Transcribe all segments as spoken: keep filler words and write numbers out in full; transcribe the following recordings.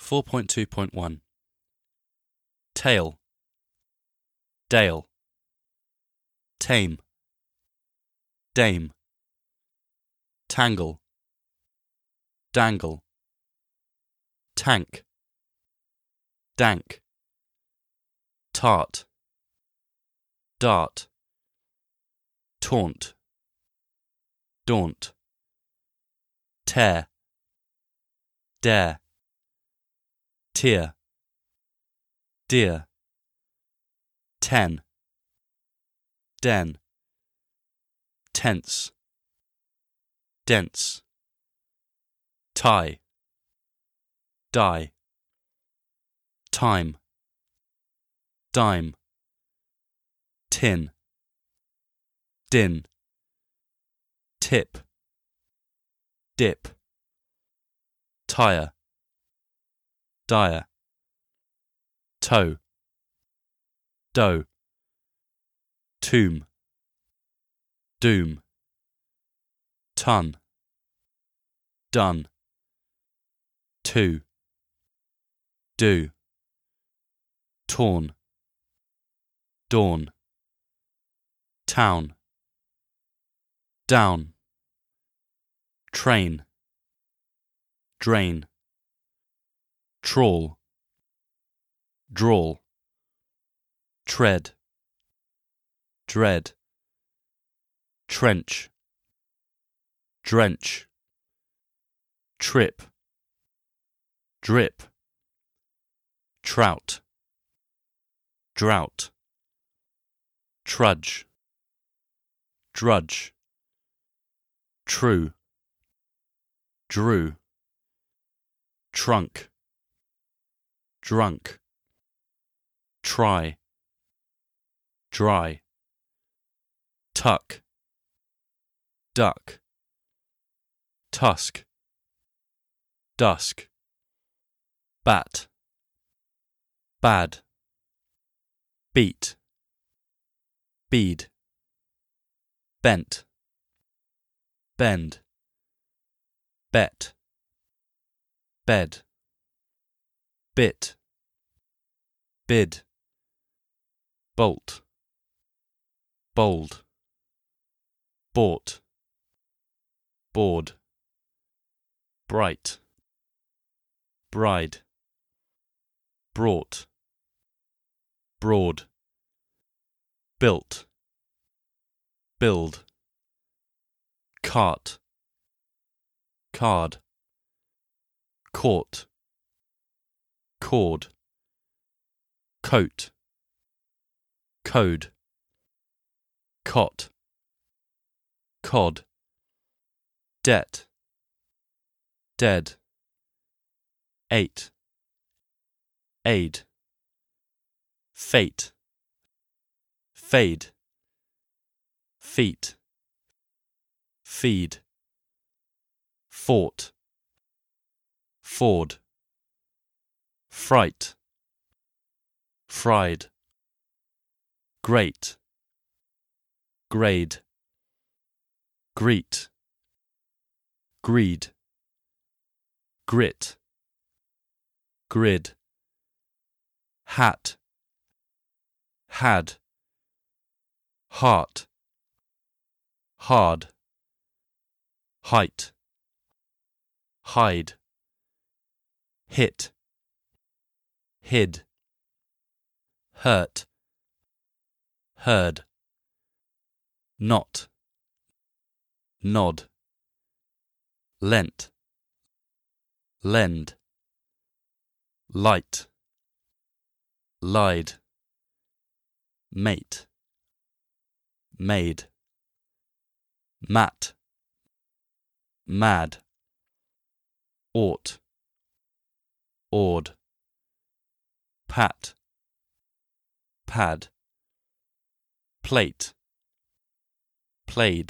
four point two point one. Tail, Dale. Tame, Dame. Tangle, Dangle. Tank, Dank. Tart, Dart. Taunt, Daunt. Tear, Dare. Tear, Dear. Ten, Den. Tense, Dense. Tie, Die. Time, Dime. Tin, Din. Tip, Dip. Tire, Dire. Toe, Dough. Tomb, Doom. Ton, Done. Two, Do. Torn, Dawn. Town, Down. Train, Drain. Trawl, Drawl. Tread, Dread. Trench, Drench. Trip, Drip. Trout, Drought. Trudge, Drudge. True, Drew. Trunk, Drunk. Try, Dry. Tuck, Duck. Tusk, Dusk. Bat, Bad. Beat, Bead. Bent, Bend. Bet, Bed. Bit, Bid. Bolt, Bold. Bought, Board. Bright, Bride. Brought, Broad. Built, Build. Cart, Card. Court, Cord. Coat, Code. Cot, Cod. Debt, Dead. Eight, Aid. Fate, Fade. Feet, Feed. Fort, Ford. Fright, Fried. Great, Grade. Greet, Greed. Grit, Grid. Hat, Had. Heart, Hard. Height, Hide. Hit, Hid. Hurt, Heard. Not, Nod. Lent, Lend. Light, Lied. Mate, Made. Mat, Mad. Ought, Awed. Pat, Pad. Plate, Played.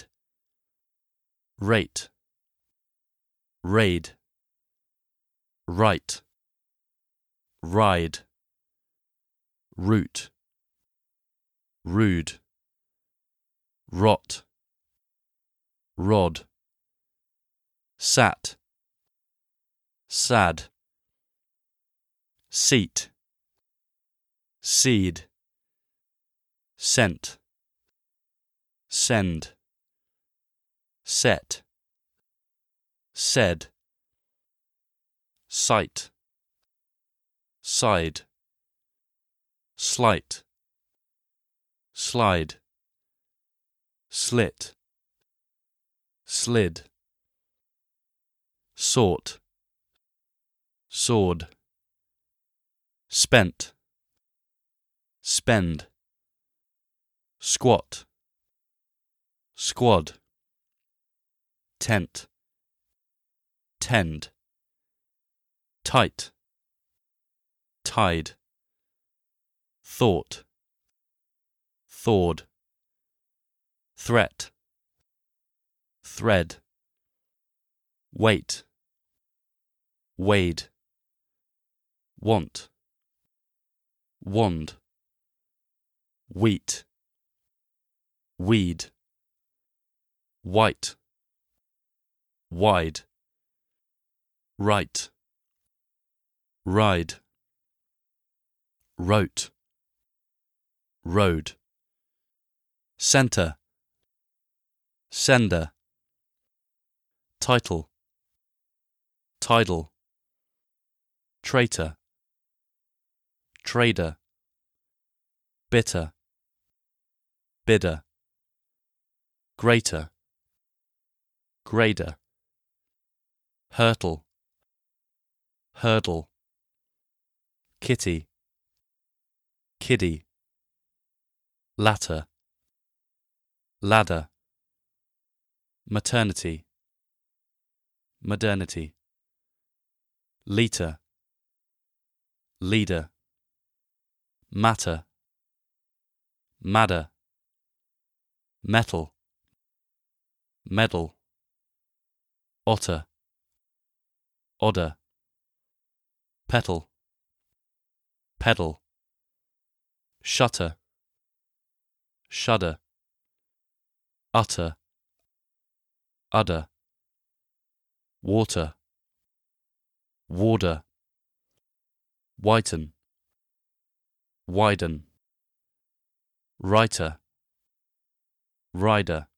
Rate, Raid. Right, Ride. Root, Rude. Rot, Rod. Sat, Sad. seat, seed, scent, send, set, said, sight, side, slight, slide, slit, slid, sort, sword, spent, spend, squat, squad, tent, tend, tight, tide, thought, thawed, threat, thread, wait, wade, want, wand, wheat, weed, white, wide, right, ride, wrote, road, centre, sender, title, tidal, traitor, trader, bitter, bidder, greater, grader, hurtle, hurdle, kitty, kiddie, latter, ladder, maternity, modernity, liter, leader, matter, madder, metal, medal, otter, odder, petal, pedal, shutter, shudder, utter, udder, water, warder, whiten, widen, writer, rider,